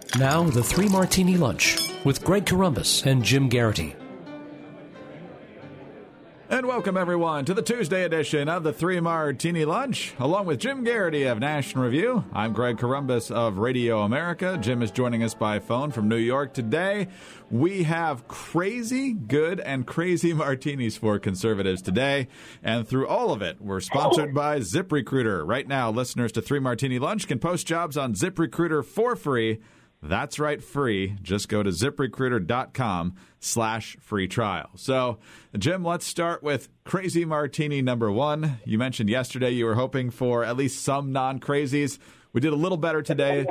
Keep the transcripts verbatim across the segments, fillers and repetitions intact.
Now, the Three Martini Lunch with Greg Corombos and Jim Garrity. And welcome, everyone, to the Tuesday edition of the Three Martini Lunch. Along with Jim Garrity of National Review, I'm Greg Corombos of Radio America. Jim is joining us by phone from New York today. We have crazy good and crazy martinis for conservatives today. And through all of it, we're sponsored by ZipRecruiter. Right now, listeners to Three Martini Lunch can post jobs on ZipRecruiter for free. That's right, free. Just go to ZipRecruiter.com slash free trial. So, Jim, let's start with Crazy Martini number one. You mentioned yesterday you were hoping for at least some non-crazies. We did a little better today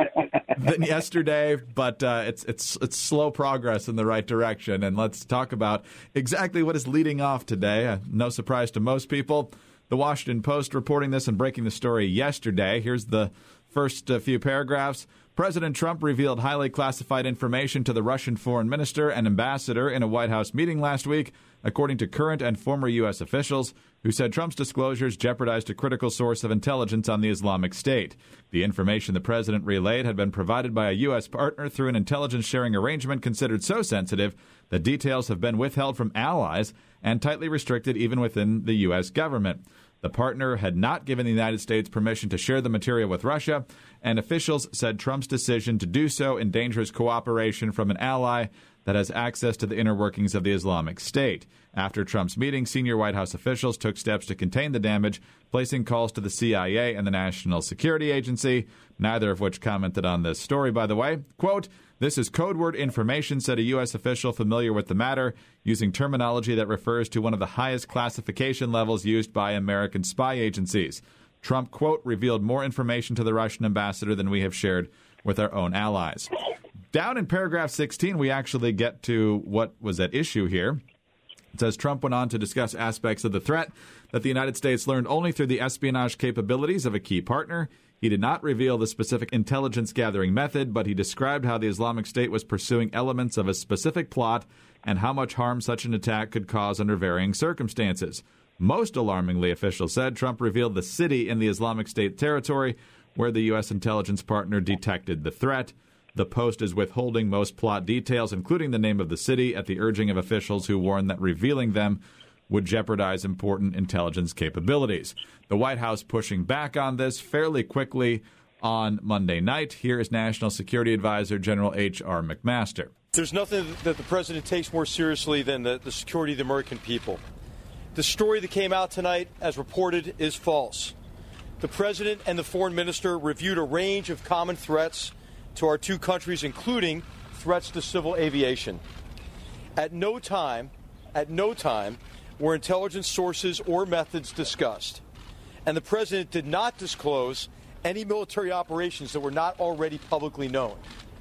than yesterday, but uh, it's it's it's slow progress in the right direction. And let's talk about exactly what is leading off today. Uh, no surprise to most people. The Washington Post reporting this and breaking the story yesterday. Here's the first uh, few paragraphs. President Trump revealed highly classified information to the Russian foreign minister and ambassador in a White House meeting last week, according to current and former U S officials, who said Trump's disclosures jeopardized a critical source of intelligence on the Islamic State. The information the president relayed had been provided by a U S partner through an intelligence-sharing arrangement considered so sensitive that details have been withheld from allies and tightly restricted even within the U S government. The partner had not given the United States permission to share the material with Russia, and officials said Trump's decision to do so endangers cooperation from an ally that has access to the inner workings of the Islamic State. After Trump's meeting, senior White House officials took steps to contain the damage, placing calls to the C I A and the National Security Agency, neither of which commented on this story, by the way. Quote, "This is code word information," said a U S official familiar with the matter, using terminology that refers to one of the highest classification levels used by American spy agencies. Trump, quote, "revealed more information to the Russian ambassador than we have shared with our own allies." Down in paragraph sixteen, we actually get to what was at issue here. It says Trump went on to discuss aspects of the threat that the United States learned only through the espionage capabilities of a key partner. He did not reveal the specific intelligence gathering method, but he described how the Islamic State was pursuing elements of a specific plot and how much harm such an attack could cause under varying circumstances. Most alarmingly, officials said, Trump revealed the city in the Islamic State territory where the U S intelligence partner detected the threat. The Post is withholding most plot details, including the name of the city, at the urging of officials who warned that revealing them would jeopardize important intelligence capabilities. The White House pushing back on this fairly quickly on Monday night. Here is National Security Advisor General H R. McMaster. There's nothing that the president takes more seriously than the, the security of the American people. The story that came out tonight, as reported, is false. The president and the foreign minister reviewed a range of common threats to our two countries, including threats to civil aviation. At no time, at no time were intelligence sources or methods discussed, and the president did not disclose any military operations that were not already publicly known.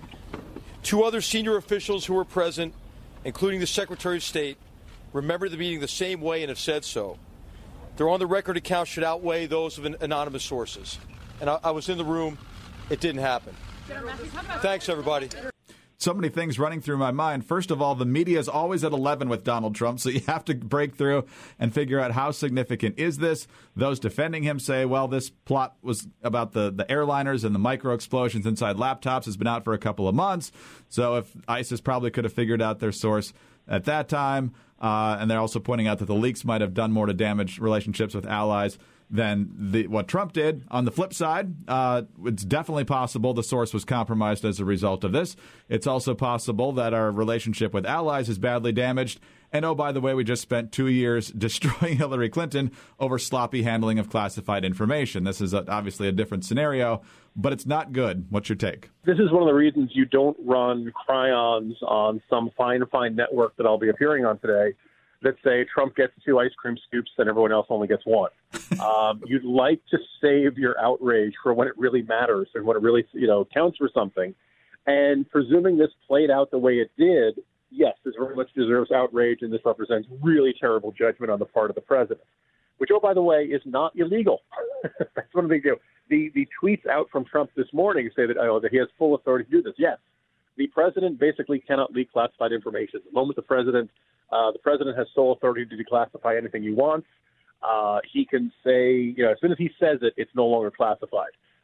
Two other senior officials who were present, including the Secretary of State, remember the meeting the same way and have said so. Their on-the-record accounts should outweigh those of an anonymous sources. And I, I was in the room. It didn't happen. Thanks, everybody. So many things running through my mind. First of all, the media is always at eleven with Donald Trump, so you have to break through and figure out how significant is this. Those defending him say, well, this plot was about the, the airliners and the micro explosions inside laptops has been out for a couple of months. So if ISIS probably could have figured out their source at that time. Uh, and they're also pointing out that the leaks might have done more to damage relationships with allies than the, what Trump did. On the flip side, uh, it's definitely possible the source was compromised as a result of this. It's also possible that our relationship with allies is badly damaged. And, oh, by the way, we just spent two years destroying Hillary Clinton over sloppy handling of classified information. This is a, obviously a different scenario, but it's not good. What's your take? This is one of the reasons you don't run cryons on some fine, fine network that I'll be appearing on today that say Trump gets two ice cream scoops and everyone else only gets one. um, you'd like to save your outrage for when it really matters and when it really, you know, counts for something. And presuming this played out the way it did, yes, this very much deserves outrage, and this represents really terrible judgment on the part of the president, which, oh, by the way, is not illegal. That's one of the big deals. The, the tweets out from Trump this morning say that, oh, that he has full authority to do this. Yes, the president basically cannot leak classified information. The moment the president Uh, the president has sole authority to declassify anything he wants. Uh, he can say, you know, as soon as he says it, it's no longer classified.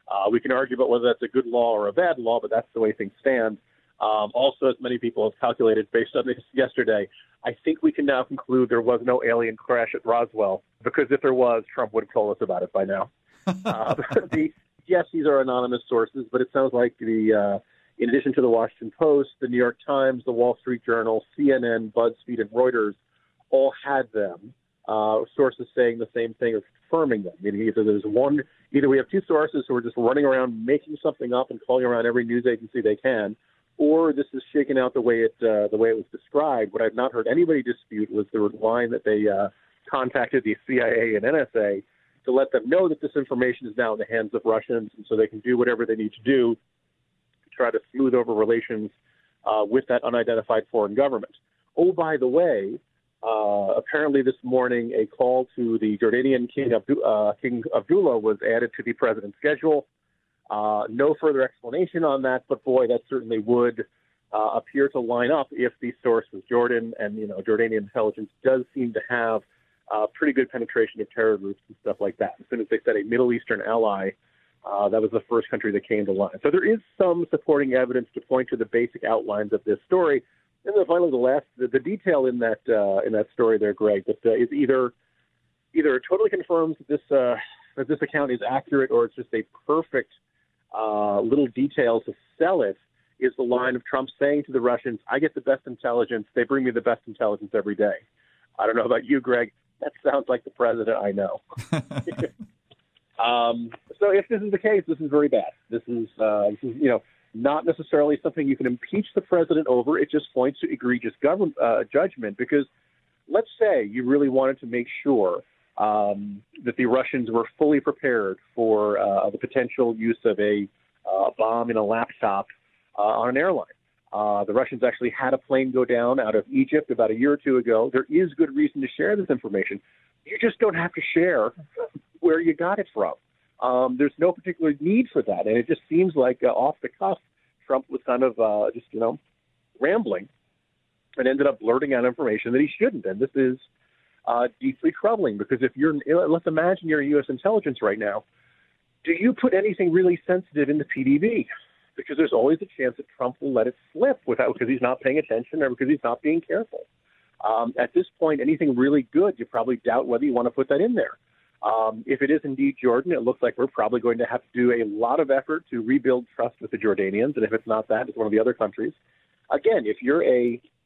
Uh, we can argue about whether that's a good law or a bad law, but that's the way things stand. Um, also, as many people have calculated based on this yesterday, I think we can now conclude there was no alien crash at Roswell, because if there was, Trump would have told us about it by now. uh, the, yes, these are anonymous sources, but it sounds like the, uh, in addition to the Washington Post, the New York Times, the Wall Street Journal, C N N, BuzzFeed, and Reuters all had them, uh, sources saying the same thing or confirming them. Meaning either there's one, either we have two sources who are just running around making something up and calling around every news agency they can, or this is shaken out the way it uh, the way it was described. What I've not heard anybody dispute was the line that they uh, contacted the C I A and N S A to let them know that this information is now in the hands of Russians, and so they can do whatever they need to do to try to smooth over relations uh, with that unidentified foreign government. Oh, by the way, uh, apparently this morning a call to the Jordanian King, Abdu- uh, King Abdullah was added to the president's schedule. Uh, no further explanation on that, but boy, that certainly would uh, appear to line up if the source was Jordan, and you know, Jordanian intelligence does seem to have uh, pretty good penetration of terror groups and stuff like that. As soon as they said a Middle Eastern ally, uh, that was the first country that came to line. So there is some supporting evidence to point to the basic outlines of this story. And then finally, the last, the, the detail in that uh, in that story there, Greg, that uh, is either either totally confirms that this uh, that this account is accurate, or it's just a perfect Uh, little detail to sell it, is the line of Trump saying to the Russians, I get the best intelligence. They bring me the best intelligence every day. I don't know about you, Greg. That sounds like the president I know. um, so if this is the case, this is very bad. This is, uh, this is, you know, not necessarily something you can impeach the president over. It just points to egregious government uh, judgment, because let's say you really wanted to make sure Um, that the Russians were fully prepared for uh, the potential use of a uh, bomb in a laptop uh, on an airline. Uh, the Russians actually had a plane go down out of Egypt about a year or two ago. There is good reason to share this information. You just don't have to share where you got it from. Um, there's no particular need for that. And it just seems like uh, off the cuff, Trump was kind of uh, just, you know, rambling and ended up blurting out information that he shouldn't. And this is Uh, deeply troubling, because if you're, let's imagine you're U S intelligence right now, do you put anything really sensitive in the P D B? Because there's always a chance that Trump will let it slip without, because he's not paying attention or because he's not being careful. Um, at this point, anything really good, you probably doubt whether you want to put that in there. Um, if it is indeed Jordan, it looks like we're probably going to have to do a lot of effort to rebuild trust with the Jordanians, and if it's not that, it's one of the other countries. Again, if you're a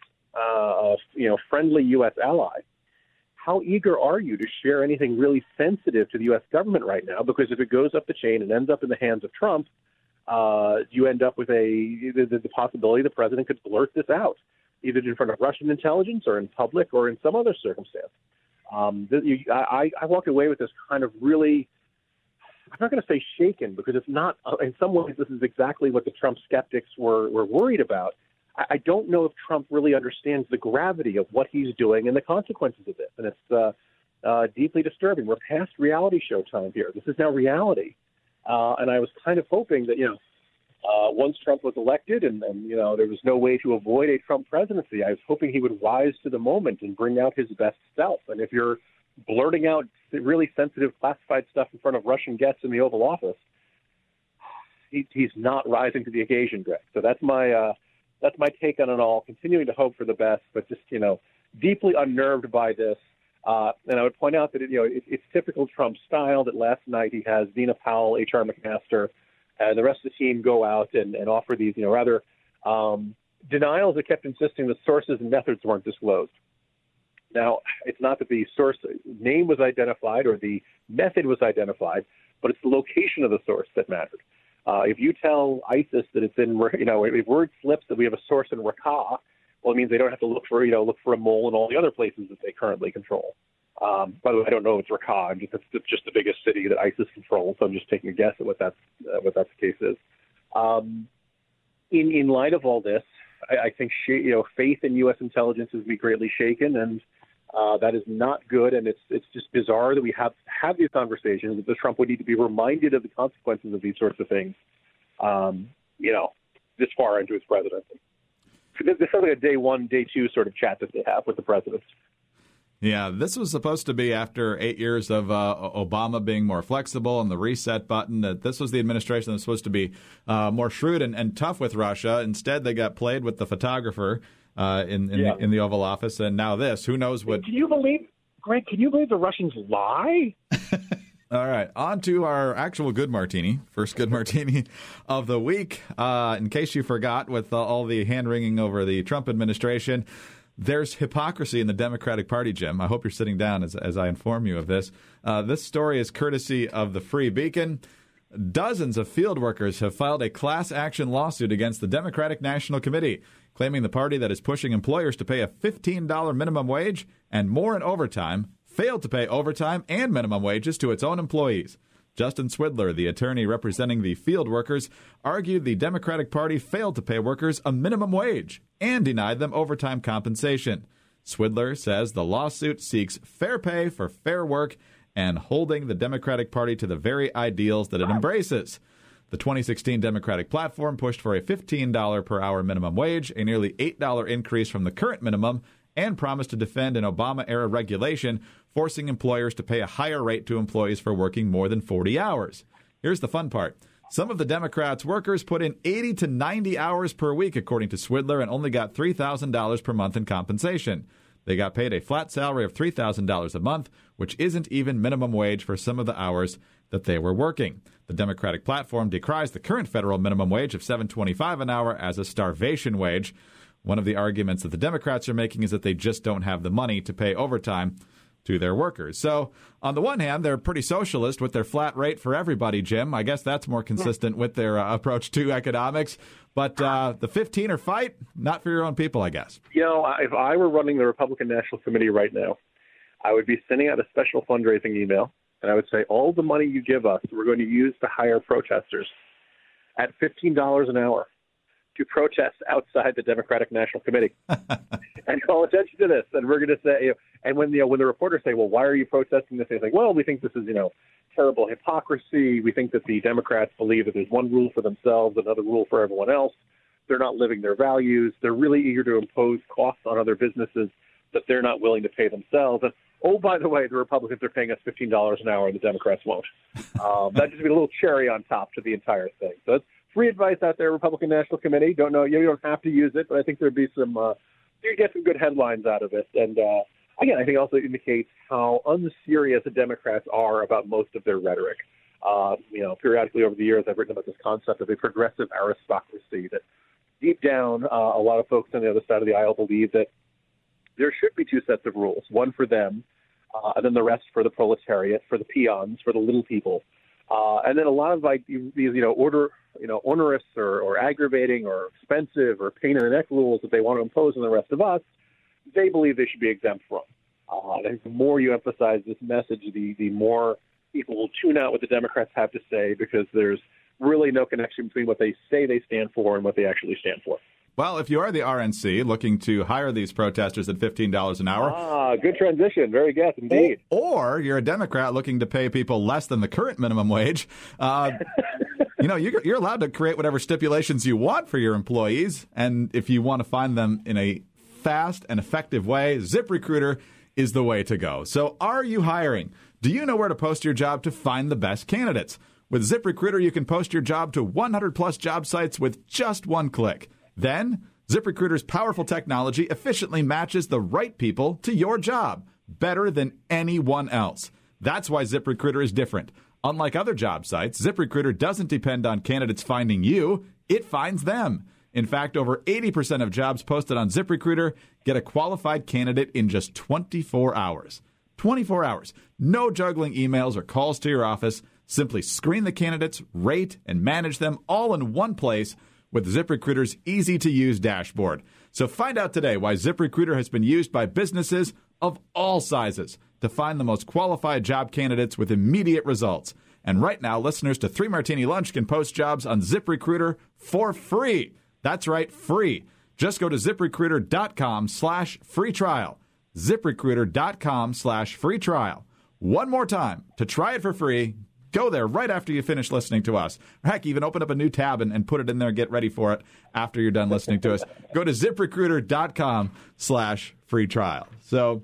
uh, you know friendly U S ally, how eager are you to share anything really sensitive to the U S government right now? Because if it goes up the chain and ends up in the hands of Trump, uh, you end up with a the, the possibility the president could blurt this out, either in front of Russian intelligence or in public or in some other circumstance. Um, you, I, I walked away with this kind of really, I'm not going to say shaken, because it's not, in some ways this is exactly what the Trump skeptics were, were worried about. I don't know if Trump really understands the gravity of what he's doing and the consequences of this. And it's uh, uh, deeply disturbing. We're past reality show time here. This is now reality. Uh, and I was kind of hoping that, you know, uh, once Trump was elected and, and, you know, there was no way to avoid a Trump presidency, I was hoping he would rise to the moment and bring out his best self. And if you're blurting out really sensitive classified stuff in front of Russian guests in the Oval Office, he, he's not rising to the occasion, Greg. So that's my uh, – That's my take on it all, continuing to hope for the best, but just, you know, deeply unnerved by this. Uh, and I would point out that, it, you know, it, it's typical Trump style that last night he has Dina Powell, H R McMaster, and the rest of the team go out and, and offer these, you know, rather um, denials that kept insisting that sources and methods weren't disclosed. Now, it's not that the source name was identified or the method was identified, but it's the location of the source that mattered. Uh, if you tell ISIS that it's in, you know, if word slips that we have a source in Raqqa, well, it means they don't have to look for, you know, look for a mole in all the other places that they currently control. Um, by the way, I don't know if it's Raqqa. I'm just, it's just the biggest city that ISIS controls, so I'm just taking a guess at what that's, uh, what that's the case is. Um, in in light of all this, I, I think sh- you know faith in U S intelligence has been greatly shaken, and uh, that is not good. And it's it's just bizarre that we have have these conversations. That Trump would need to be reminded of the consequences of these sorts of things, um, you know, this far into his presidency. This is like a day one, day two sort of chat that they have with the president. Yeah, this was supposed to be after eight years of uh, Obama being more flexible and the reset button. That this was the administration that was supposed to be uh, more shrewd and, and tough with Russia. Instead, they got played with the photographer uh, in in, yeah. the, in the Oval Office, and now this. Who knows what? Can you believe, Greg? Can you believe the Russians lie? All right, on to our actual good martini. First good martini of the week. Uh, in case you forgot, with uh, all the hand-wringing over the Trump administration, there's hypocrisy in the Democratic Party, Jim. I hope you're sitting down as, as I inform you of this. Uh, this story is courtesy of the Free Beacon. Dozens of field workers have filed a class action lawsuit against the Democratic National Committee, claiming the party that is pushing employers to pay a fifteen dollars minimum wage and more in overtime failed to pay overtime and minimum wages to its own employees. Justin Swidler, the attorney representing the field workers, argued the Democratic Party failed to pay workers a minimum wage and denied them overtime compensation. Swidler says the lawsuit seeks fair pay for fair work and holding the Democratic Party to the very ideals that it embraces. The twenty sixteen Democratic platform pushed for a fifteen dollars per hour minimum wage, a nearly eight dollars increase from the current minimum, and promised to defend an Obama-era regulation forcing employers to pay a higher rate to employees for working more than forty hours. Here's the fun part. Some of the Democrats' workers put in eighty to ninety hours per week, according to Swidler, and only got three thousand dollars per month in compensation. They got paid a flat salary of three thousand dollars a month, which isn't even minimum wage for some of the hours that they were working. The Democratic platform decries the current federal minimum wage of seven dollars and twenty-five cents an hour as a starvation wage. One of the arguments that the Democrats are making is that they just don't have the money to pay overtime to their workers. So, on the one hand, they're pretty socialist with their flat rate for everybody, Jim. I guess that's more consistent with their uh, approach to economics. But uh, the fifteen or fight, not for your own people, I guess. You know, if I were running the Republican National Committee right now, I would be sending out a special fundraising email, and I would say, all the money you give us, we're going to use to hire protesters at fifteen dollars an hour to protest outside the Democratic National Committee. And call attention to this. And we're going to say, you know, and when, you know, when the reporters say, well, why are you protesting this? They say, well, we think this is, you know, terrible hypocrisy. We think that the Democrats believe that there's one rule for themselves, another rule for everyone else. They're not living their values. They're really eager to impose costs on other businesses that they're not willing to pay themselves. And, oh, by the way, the Republicans are paying us fifteen dollars an hour and the Democrats won't. Um, that just be a little cherry on top to the entire thing. So it's free advice out there, Republican National Committee. Don't know, you don't have to use it, but I think there'd be some, uh, you get some good headlines out of it. And uh, again, I think it also indicates how unserious the Democrats are about most of their rhetoric. Uh, you know, periodically over the years, I've written about this concept of a progressive aristocracy that deep down, uh, a lot of folks on the other side of the aisle believe that there should be two sets of rules, one for them, uh, and then the rest for the proletariat, for the peons, for the little people. Uh, and then a lot of like these, you know, order, you know, onerous or, or aggravating or expensive or pain in the neck rules that they want to impose on the rest of us, they believe they should be exempt from. Uh, and I think the more you emphasize this message, the, the more people will tune out what the Democrats have to say, because there's really no connection between what they say they stand for and what they actually stand for. Well, if you are the R N C looking to hire these protesters at fifteen dollars an hour. Ah, good transition. Very good, indeed. Or you're a Democrat looking to pay people less than the current minimum wage. Uh, you know, you're, you're allowed to create whatever stipulations you want for your employees. And if you want to find them in a fast and effective way, ZipRecruiter is the way to go. So are you hiring? Do you know where to post your job to find the best candidates? With ZipRecruiter, you can post your job to one hundred plus job sites with just one click. Then, ZipRecruiter's powerful technology efficiently matches the right people to your job better than anyone else. That's why ZipRecruiter is different. Unlike other job sites, ZipRecruiter doesn't depend on candidates finding you. It finds them. In fact, over eighty percent of jobs posted on ZipRecruiter get a qualified candidate in just twenty-four hours. twenty-four hours. No juggling emails or calls to your office. Simply screen the candidates, rate, and manage them all in one place with ZipRecruiter's easy-to-use dashboard. So find out today why ZipRecruiter has been used by businesses of all sizes to find the most qualified job candidates with immediate results. And right now, listeners to Three Martini Lunch can post jobs on ZipRecruiter for free. That's right, free. Just go to ZipRecruiter.com slash free trial. ZipRecruiter.com slash free trial. One more time, to try it for free, go there right after you finish listening to us. Heck, even open up a new tab and, and put it in there and get ready for it after you're done listening to us. Go to ZipRecruiter.com slash free trial. So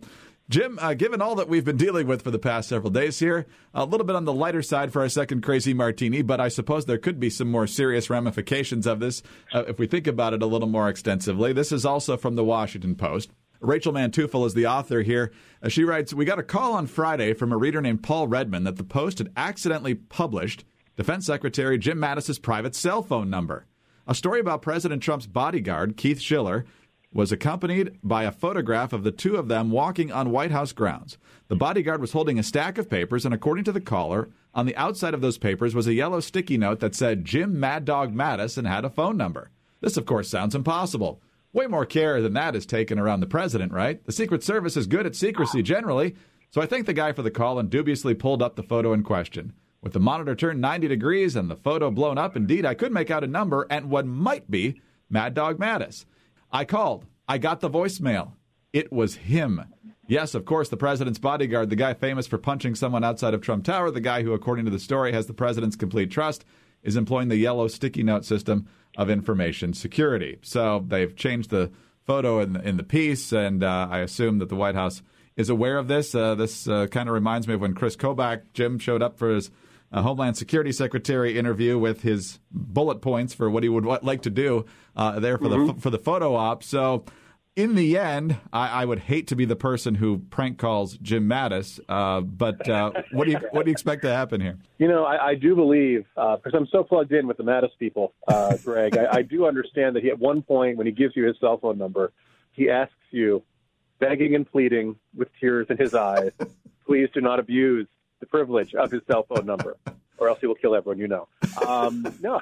Jim, uh, given all that we've been dealing with for the past several days here, a little bit on the lighter side for our second crazy martini, but I suppose there could be some more serious ramifications of this uh, if we think about it a little more extensively. This is also from the Washington Post. Rachel Manteuffel is the author here. Uh, she writes, "We got a call on Friday from a reader named Paul Redmond that the Post had accidentally published Defense Secretary Jim Mattis's private cell phone number. A story about President Trump's bodyguard, Keith Schiller, was accompanied by a photograph of the two of them walking on White House grounds. The bodyguard was holding a stack of papers, and according to the caller, on the outside of those papers was a yellow sticky note that said Jim Mad Dog Mattis and had a phone number. This, of course, sounds impossible. Way more care than that is taken around the president, right? The Secret Service is good at secrecy generally, so I thanked the guy for the call and dubiously pulled up the photo in question. With the monitor turned ninety degrees and the photo blown up, indeed, I could make out a number and what might be Mad Dog Mattis. I called. I got the voicemail. It was him. Yes, of course, the president's bodyguard, the guy famous for punching someone outside of Trump Tower, the guy who, according to the story, has the president's complete trust, is employing the yellow sticky note system of information security. So they've changed the photo in the, in the piece, and uh, I assume that the White House is aware of this. Uh, this uh, kind of reminds me of when Chris Kobach, Jim, showed up for his a Homeland Security Secretary interview with his bullet points for what he would like to do uh, there for mm-hmm. the for the photo op. So in the end, I, I would hate to be the person who prank calls Jim Mattis. Uh, but uh, what do you what do you expect to happen here? You know, I, I do believe, because uh, I'm so plugged in with the Mattis people, uh, Greg, I, I do understand that he, at one point when he gives you his cell phone number, he asks you, begging and pleading with tears in his eyes, please do not abuse the privilege of his cell phone number, or else he will kill everyone you know. Um, no,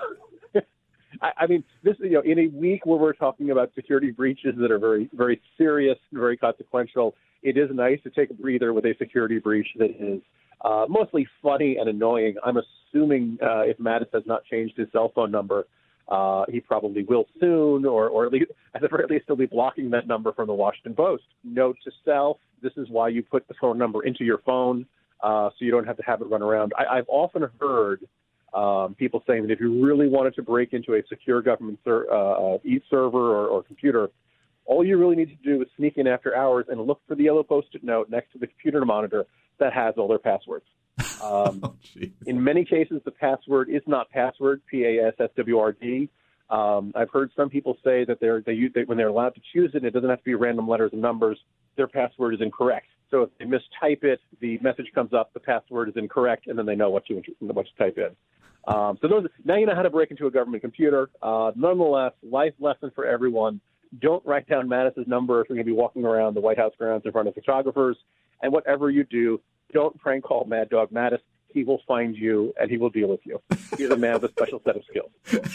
I, I mean, this, you know, in a week where we're talking about security breaches that are very, very serious and very consequential, it is nice to take a breather with a security breach that is uh, mostly funny and annoying. I'm assuming uh, if Mattis has not changed his cell phone number, uh, he probably will soon, or, or at least, at the very least, he'll be blocking that number from the Washington Post. Note to self: this is why you put the phone number into your phone. Uh, so you don't have to have it run around. I, I've often heard um, people saying that if you really wanted to break into a secure government ser- uh, e-server or, or computer, all you really need to do is sneak in after hours and look for the yellow Post-it note next to the computer monitor that has all their passwords. Um, oh, in many cases, the password is not password, P A S S W R D. Um, I've heard some people say that they're, they, use, they when they're allowed to choose it, it doesn't have to be random letters and numbers. Their password is incorrect. So if they mistype it, the message comes up, the password is incorrect, and then they know what to what to type in. Um, so those now you know how to break into a government computer. Uh, nonetheless, life lesson for everyone: don't write down Mattis's number if you're going to be walking around the White House grounds in front of photographers. And whatever you do, don't prank call Mad Dog Mattis. He will find you, and he will deal with you. He's a man with a special set of skills.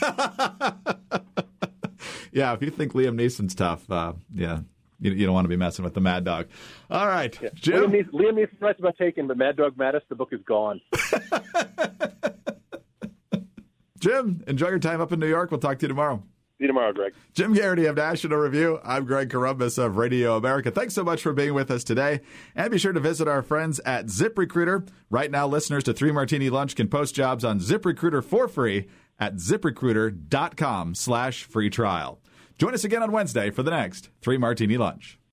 Yeah, if you think Liam Neeson's tough, uh, yeah. You, you don't want to be messing with the Mad Dog. All right, yeah. Jim. Liam Neeson, Liam Neeson writes about Taken, but Mad Dog Mattis, the book is gone. Jim, enjoy your time up in New York. We'll talk to you tomorrow. See you tomorrow, Greg. Jim Garrity of National Review. I'm Greg Corombos of Radio America. Thanks so much for being with us today. And be sure to visit our friends at ZipRecruiter. Right now, listeners to Three Martini Lunch can post jobs on ZipRecruiter for free at ZipRecruiter.com slash free trial. Join us again on Wednesday for the next Three Martini Lunch.